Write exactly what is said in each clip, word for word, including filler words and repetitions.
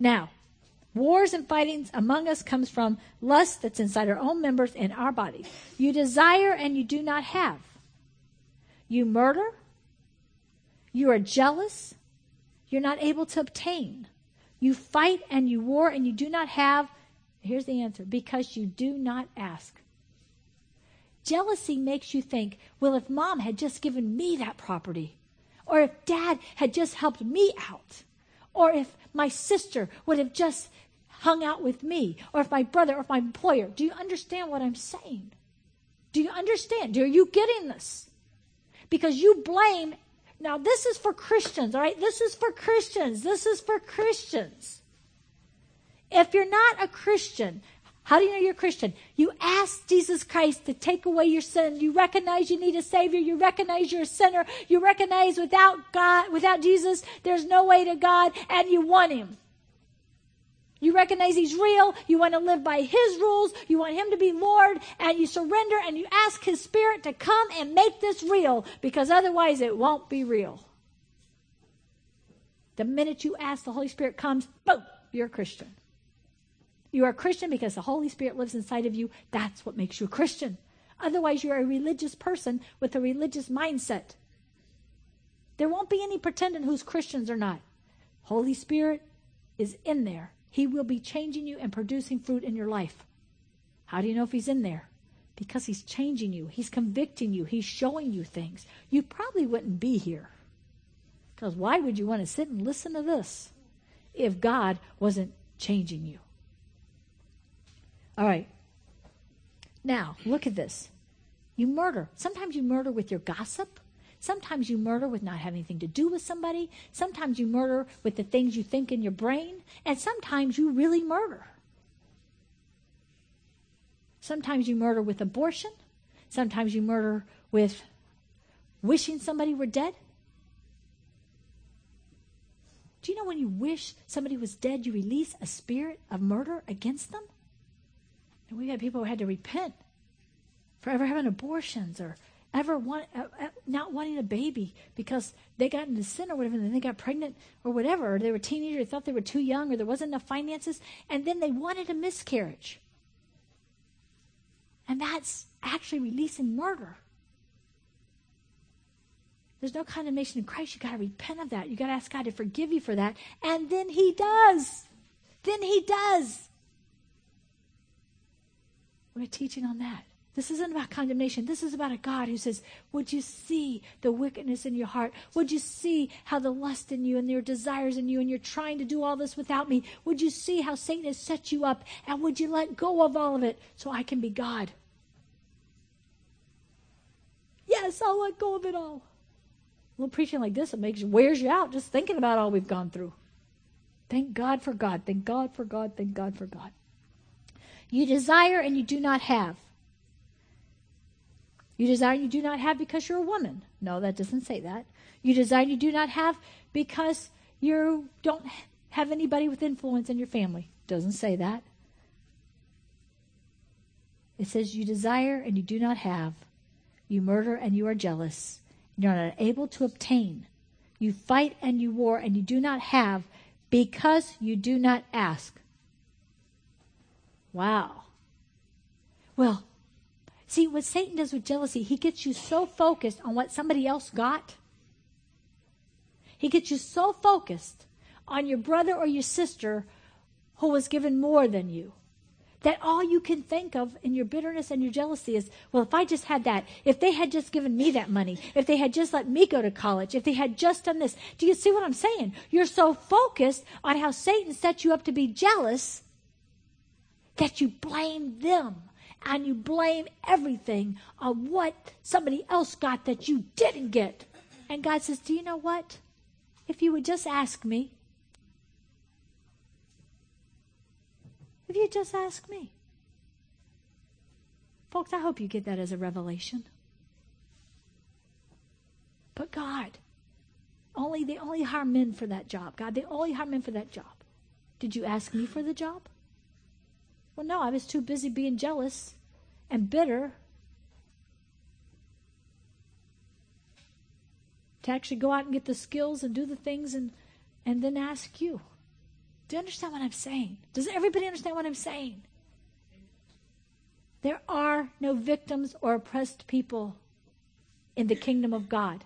Now, wars and fightings among us comes from lust that's inside our own members and our bodies. You desire and you do not have. You murder. You are jealous. You're not able to obtain. You fight and you war and you do not have. Here's the answer. Because you do not ask. Jealousy makes you think, well, if mom had just given me that property, or if dad had just helped me out, or if my sister would have just hung out with me, or if my brother or if my employer. Do you understand what I'm saying? Do you understand? Are you getting this? Because you blame. Now, this is for Christians, all right? This is for Christians. This is for Christians. If you're not a Christian, how do you know you're a Christian? You ask Jesus Christ to take away your sin. You recognize you need a Savior. You recognize you're a sinner. You recognize without God, without Jesus, there's no way to God, and you want Him. You recognize He's real. You want to live by His rules. You want Him to be Lord, and you surrender, and you ask His Spirit to come and make this real, because otherwise it won't be real. The minute you ask, the Holy Spirit comes, boom, you're a Christian. You are a Christian because the Holy Spirit lives inside of you. That's what makes you a Christian. Otherwise, you're a religious person with a religious mindset. There won't be any pretending who's Christians or not. Holy Spirit is in there. He will be changing you and producing fruit in your life. How do you know if He's in there? Because He's changing you. He's convicting you. He's showing you things. You probably wouldn't be here. Because why would you want to sit and listen to this if God wasn't changing you? All right. Now, look at this. You murder. Sometimes you murder with your gossip. Sometimes you murder with not having anything to do with somebody. Sometimes you murder with the things you think in your brain. And sometimes you really murder. Sometimes you murder with abortion. Sometimes you murder with wishing somebody were dead. Do you know when you wish somebody was dead, you release a spirit of murder against them? And we had people who had to repent for ever having abortions or ever want, uh, uh, not wanting a baby because they got into sin or whatever, and then they got pregnant or whatever, or they were teenagers, they thought they were too young, or there wasn't enough finances, and then they wanted a miscarriage. And that's actually releasing murder. There's no condemnation in Christ. You got to repent of that. You got to ask God to forgive you for that, and then He does. Then He does. We're teaching on that. This isn't about condemnation. This is about a God who says, would you see the wickedness in your heart? Would you see how the lust in you and your desires in you, and you're trying to do all this without me? Would you see how Satan has set you up? And would you let go of all of it so I can be God? Yes, I'll let go of it all. A little preaching like this, it makes you, wears you out just thinking about all we've gone through. Thank God for God. Thank God for God. Thank God for God. You desire and you do not have. You desire and you do not have because you're a woman. No, that doesn't say that. You desire and you do not have because you don't have anybody with influence in your family. Doesn't say that. It says you desire and you do not have. You murder and you are jealous. You're not able to obtain. You fight and you war and you do not have because you do not ask. Wow. Well, see, what Satan does with jealousy, he gets you so focused on what somebody else got. He gets you so focused on your brother or your sister who was given more than you, that all you can think of in your bitterness and your jealousy is, well, if I just had that, if they had just given me that money, if they had just let me go to college, if they had just done this. Do you see what I'm saying? You're so focused on how Satan set you up to be jealous that you blame them, and you blame everything on what somebody else got that you didn't get. And God says, do you know what? If you would just ask me, if you just ask me. Folks, I hope you get that as a revelation. But God, only they only hire men for that job. God, they only hire men for that job. Did you ask me for the job? Well, no, I was too busy being jealous and bitter to actually go out and get the skills and do the things and, and then ask you. Do you understand what I'm saying? Does everybody understand what I'm saying? There are no victims or oppressed people in the kingdom of God.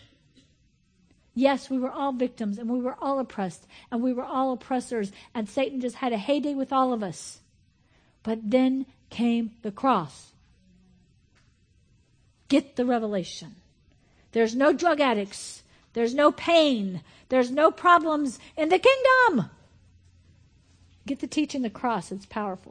Yes, we were all victims and we were all oppressed and we were all oppressors, and Satan just had a heyday with all of us. But then came the cross. Get the revelation. There's no drug addicts. There's no pain. There's no problems in the kingdom. Get the teaching the cross. It's powerful.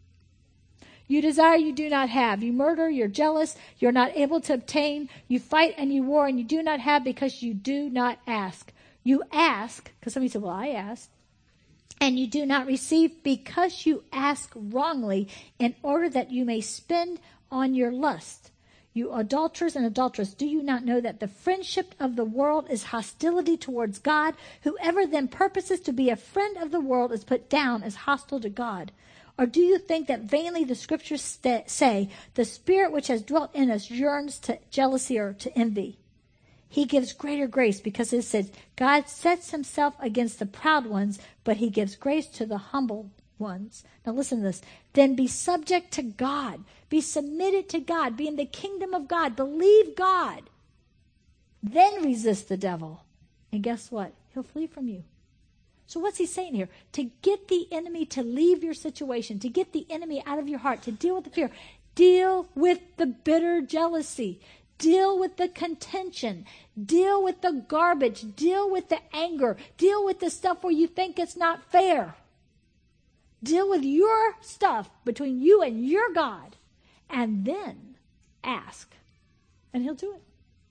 You desire, you do not have. You murder, you're jealous, you're not able to obtain. You fight and you war and you do not have because you do not ask. You ask, because somebody said, well, I asked. And you do not receive because you ask wrongly, in order that you may spend on your lust. You adulterers and adulteresses, do you not know that the friendship of the world is hostility towards God? Whoever then purposes to be a friend of the world is put down as hostile to God. Or do you think that vainly the scriptures st- say, the spirit which has dwelt in us yearns to jealousy or to envy? He gives greater grace, because it says, God sets himself against the proud ones, but he gives grace to the humble ones. Now listen to this. Then be subject to God. Be submitted to God. Be in the kingdom of God. Believe God. Then resist the devil. And guess what? He'll flee from you. So what's he saying here? To get the enemy to leave your situation, to get the enemy out of your heart, to deal with the fear, deal with the bitter jealousy, deal with the contention, deal with the garbage, deal with the anger, deal with the stuff where you think it's not fair. Deal with your stuff between you and your God, and then ask, and he'll do it.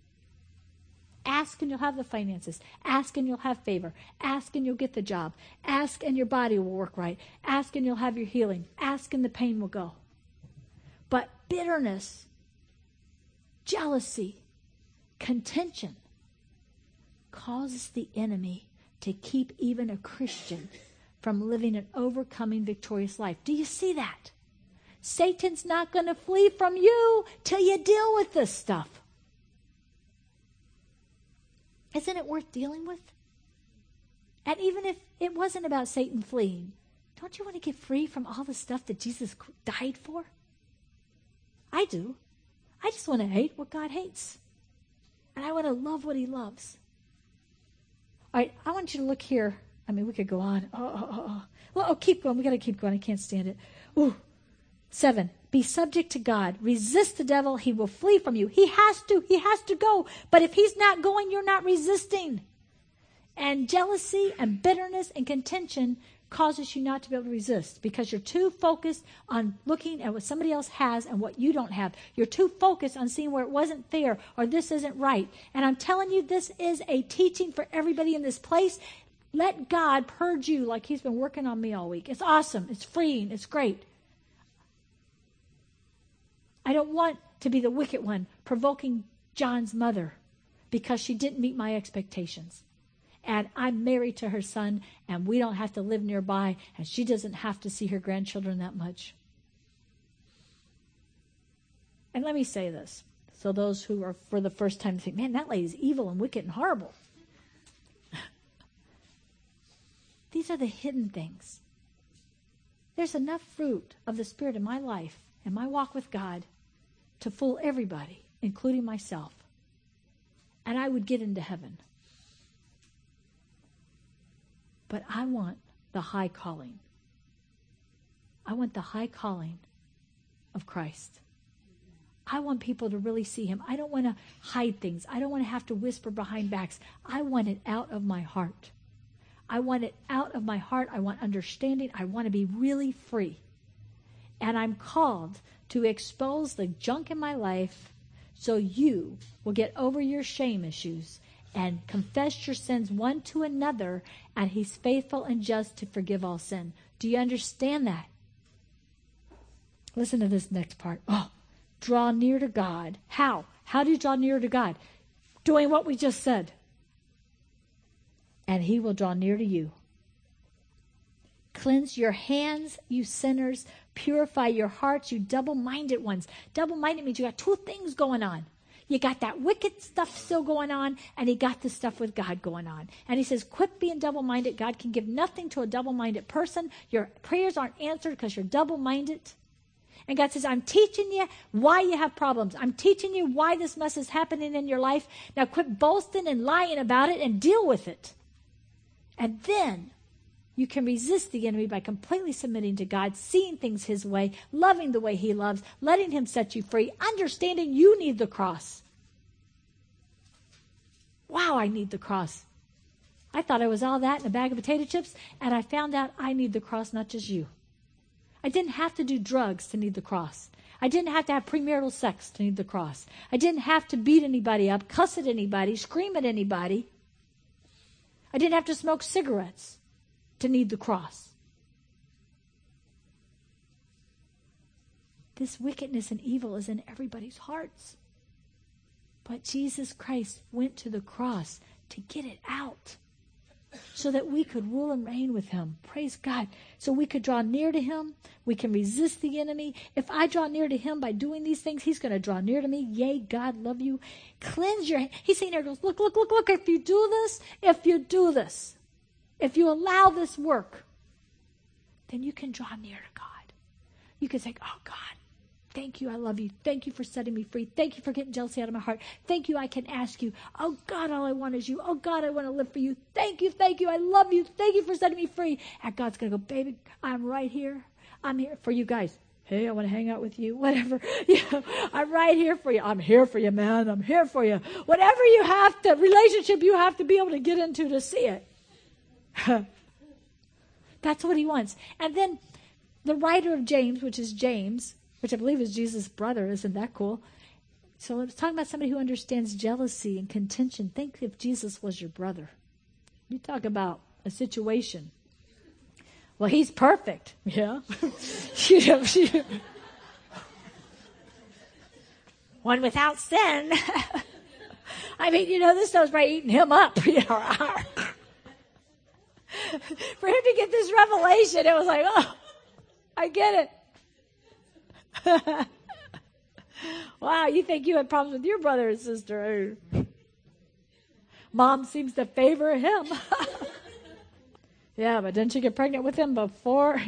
Ask and you'll have the finances. Ask and you'll have favor. Ask and you'll get the job. Ask and your body will work right. Ask and you'll have your healing. Ask and the pain will go. But bitterness, jealousy, contention causes the enemy to keep even a Christian from living an overcoming, victorious life. Do you see that? Satan's not going to flee from you till you deal with this stuff. Isn't it worth dealing with? And even if it wasn't about Satan fleeing, don't you want to get free from all the stuff that Jesus died for? I do. I just want to hate what God hates. And I want to love what he loves. All right, I want you to look here. I mean, we could go on. Oh, oh, oh, oh. Well, oh keep going. We got to keep going. I can't stand it. Ooh. Seven, be subject to God. Resist the devil. He will flee from you. He has to. He has to go. But if he's not going, you're not resisting. And jealousy and bitterness and contention causes you not to be able to resist, because you're too focused on looking at what somebody else has and what you don't have. You're too focused on seeing where it wasn't fair or this isn't right. And I'm telling you, this is a teaching for everybody in this place. Let God purge you like he's been working on me all week. It's awesome. It's freeing. It's great. I don't want to be the wicked one provoking John's mother because she didn't meet my expectations. And I'm married to her son, and we don't have to live nearby, and she doesn't have to see her grandchildren that much. And let me say this, so those who are for the first time think, man, that lady's evil and wicked and horrible. These are the hidden things. There's enough fruit of the Spirit in my life and my walk with God to fool everybody, including myself. And I would get into heaven. But I want the high calling. I want the high calling of Christ. I want people to really see him. I don't want to hide things. I don't want to have to whisper behind backs. I want it out of my heart. I want it out of my heart. I want understanding. I want to be really free. And I'm called to expose the junk in my life so you will get over your shame issues and confess your sins one to another, and he's faithful and just to forgive all sin. Do you understand that? Listen to this next part. Oh, draw near to God. How? How do you draw near to God? Doing what we just said. And he will draw near to you. Cleanse your hands, you sinners. Purify your hearts, you double-minded ones. Double-minded means you got two things going on. You got that wicked stuff still going on, and you got the stuff with God going on. And he says, quit being double-minded. God can give nothing to a double-minded person. Your prayers aren't answered because you're double-minded. And God says, I'm teaching you why you have problems. I'm teaching you why this mess is happening in your life. Now quit boasting and lying about it and deal with it. And then you can resist the enemy by completely submitting to God, seeing things his way, loving the way he loves, letting him set you free, understanding you need the cross. Wow, I need the cross. I thought I was all that in a bag of potato chips, and I found out I need the cross, not just you. I didn't have to do drugs to need the cross. I didn't have to have premarital sex to need the cross. I didn't have to beat anybody up, cuss at anybody, scream at anybody. I didn't have to smoke cigarettes to need the cross. This wickedness and evil is in everybody's hearts. But Jesus Christ went to the cross to get it out so that we could rule and reign with him. Praise God. So we could draw near to him. We can resist the enemy. If I draw near to him by doing these things, he's going to draw near to me. Yea, God, love you. Cleanse your hand. He's saying there, goes, look, look, look, look. If you do this, if you do this, if you allow this work, then you can draw near to God. You can say, oh, God, thank you. I love you. Thank you for setting me free. Thank you for getting jealousy out of my heart. Thank you. I can ask you. Oh, God, all I want is you. Oh, God, I want to live for you. Thank you. Thank you. I love you. Thank you for setting me free. And God's going to go, baby, I'm right here. I'm here for you guys. Hey, I want to hang out with you. Whatever. Yeah, I'm right here for you. I'm here for you, man. I'm here for you. Whatever you have to, relationship you have to be able to get into to see it. That's what he wants. And then the writer of James, which is James, which I believe is Jesus' brother. Isn't that cool? So it's talking about somebody who understands jealousy and contention. Think if Jesus was your brother. You talk about a situation. Well, he's perfect. Yeah. you know, she, one without sin. I mean, you know, this stuff's right eating him up. You know. For him to get this revelation, it was like, oh, I get it. Wow, you think you had problems with your brother and sister. Mom seems to favor him. Yeah, but didn't you get pregnant with him before?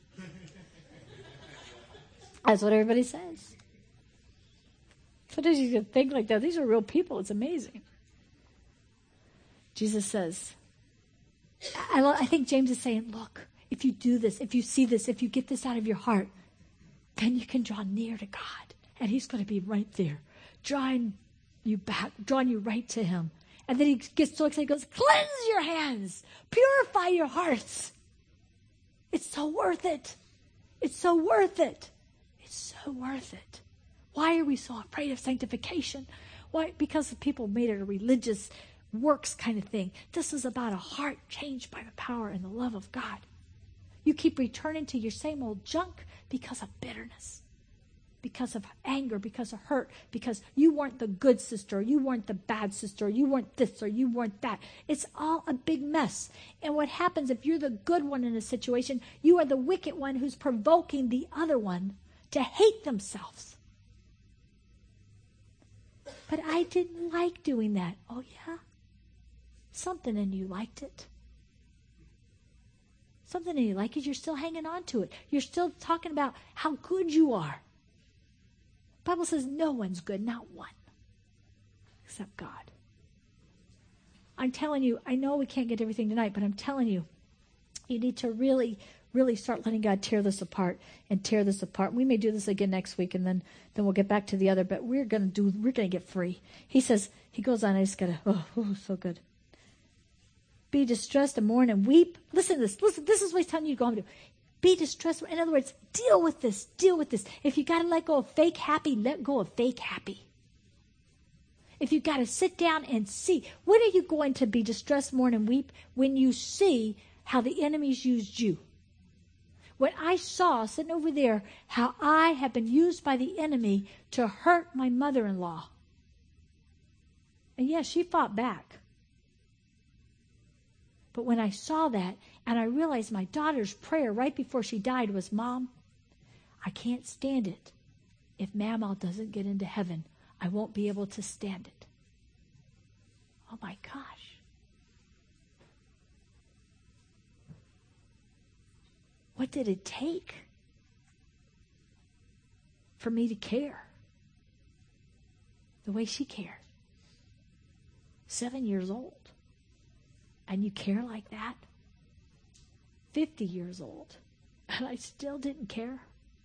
That's what everybody says. Sometimes you can think like that. These are real people. It's amazing. Jesus says, I, I think James is saying, look, if you do this, if you see this, if you get this out of your heart, then you can draw near to God. And he's going to be right there, drawing you back, drawing you right to him. And then he gets so excited, he goes, cleanse your hands, purify your hearts. It's so worth it. It's so worth it. It's so worth it. Why are we so afraid of sanctification? Why? Because the people made it a religious works kind of thing. This is about a heart changed by the power and the love of God. You keep returning to your same old junk because of bitterness, because of anger, because of hurt, because you weren't the good sister, you weren't the bad sister, you weren't this or you weren't that. It's all a big mess. And what happens if you're the good one in a situation, you are the wicked one who's provoking the other one to hate themselves. But I didn't like doing that. Oh, yeah? Something in you liked it. Something in you liked it. You're still hanging on to it. You're still talking about how good you are. The Bible says no one's good, not one, except God. I'm telling you, I know we can't get everything tonight, but I'm telling you, you need to really, really start letting God tear this apart and tear this apart. We may do this again next week, and then, then we'll get back to the other, but we're going to do, we're going to get free. He says, he goes on, I just got to, oh, oh, so good. Be distressed and mourn and weep. Listen to this. Listen, this is what he's telling you to go home and do. Be distressed. In other words, deal with this. Deal with this. If you got to let go of fake happy, let go of fake happy. If you got to sit down and see, when are you going to be distressed, mourn, and weep? When you see how the enemies used you. When I saw, sitting over there, how I have been used by the enemy to hurt my mother-in-law. And yes, she fought back. But when I saw that, and I realized my daughter's prayer right before she died was, Mom, I can't stand it if Mama doesn't get into heaven. I won't be able to stand it. Oh my gosh. What did it take for me to care the way she cared? Seven years old. And you care like that? Fifty years old. And I still didn't care.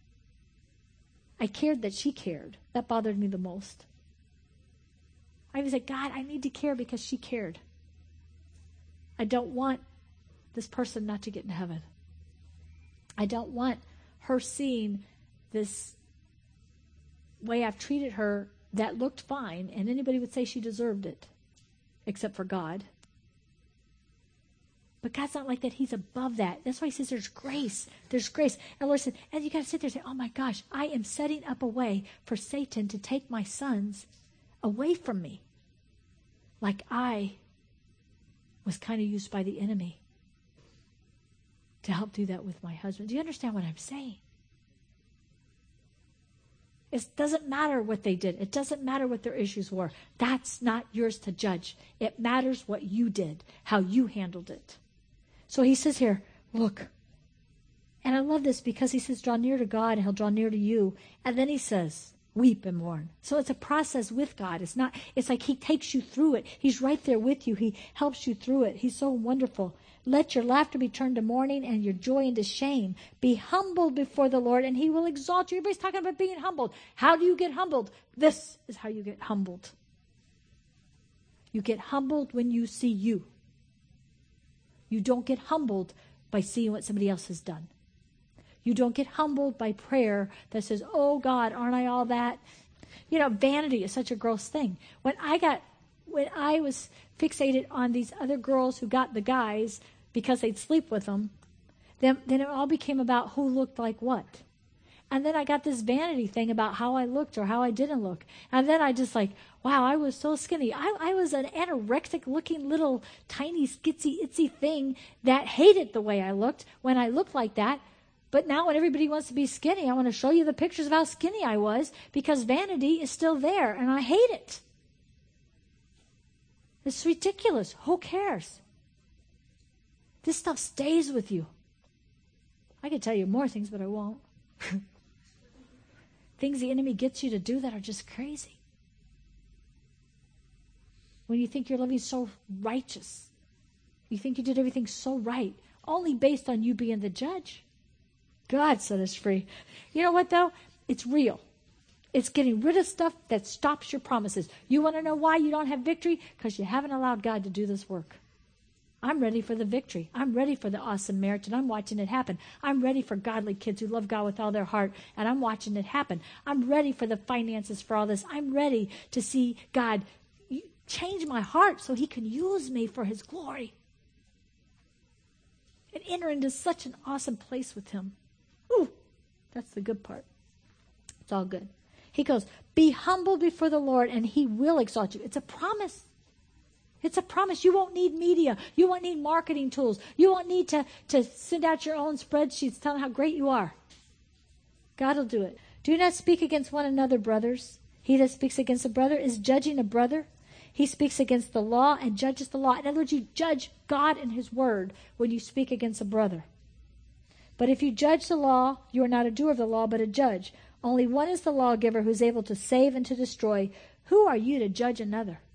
I cared that she cared. That bothered me the most. I was like, God, I need to care because she cared. I don't want this person not to get in heaven. I don't want her seeing this way I've treated her that looked fine, and anybody would say she deserved it, except for God. But God's not like that. He's above that. That's why he says there's grace. There's grace. And the Lord said, and you got to sit there and say, oh my gosh, I am setting up a way for Satan to take my sons away from me. Like I was kind of used by the enemy to help do that with my husband. Do you understand what I'm saying? It doesn't matter what they did. It doesn't matter what their issues were. That's not yours to judge. It matters what you did, how you handled it. So he says here, look. And I love this because he says, draw near to God and he'll draw near to you. And then he says, weep and mourn. So it's a process with God. It's not, it's like he takes you through it. He's right there with you. He helps you through it. He's so wonderful. Let your laughter be turned to mourning and your joy into shame. Be humbled before the Lord and he will exalt you. Everybody's talking about being humbled. How do you get humbled? This is how you get humbled. You get humbled when you see you. You don't get humbled by seeing what somebody else has done. You don't get humbled by prayer that says, oh God, aren't I all that? You know, vanity is such a gross thing. When I got, when I was fixated on these other girls who got the guys because they'd sleep with them, then, then it all became about who looked like what. And then I got this vanity thing about how I looked or how I didn't look. And then I just like, wow, I was so skinny. I, I was an anorexic looking little tiny skitsy itsy thing that hated the way I looked when I looked like that. But now when everybody wants to be skinny, I want to show you the pictures of how skinny I was because vanity is still there and I hate it. It's ridiculous. Who cares? This stuff stays with you. I could tell you more things, but I won't. Things the enemy gets you to do that are just crazy. When you think you're living so righteous, you think you did everything so right, only based on you being the judge. God set us free. You know what, though? It's real. It's getting rid of stuff that stops your promises. You want to know why you don't have victory? Because you haven't allowed God to do this work. I'm ready for the victory. I'm ready for the awesome marriage, and I'm watching it happen. I'm ready for godly kids who love God with all their heart, and I'm watching it happen. I'm ready for the finances for all this. I'm ready to see God change my heart so he can use me for his glory and enter into such an awesome place with him. Ooh, that's the good part. It's all good. He goes, be humble before the Lord, and he will exalt you. It's a promise. It's a promise. You won't need media. You won't need marketing tools. You won't need to, to send out your own spreadsheets telling how great you are. God will do it. Do not speak against one another, brothers. He that speaks against a brother is judging a brother. He speaks against the law and judges the law. In other words, you judge God and his word when you speak against a brother. But if you judge the law, you are not a doer of the law, but a judge. Only one is the lawgiver who is able to save and to destroy. Who are you to judge another?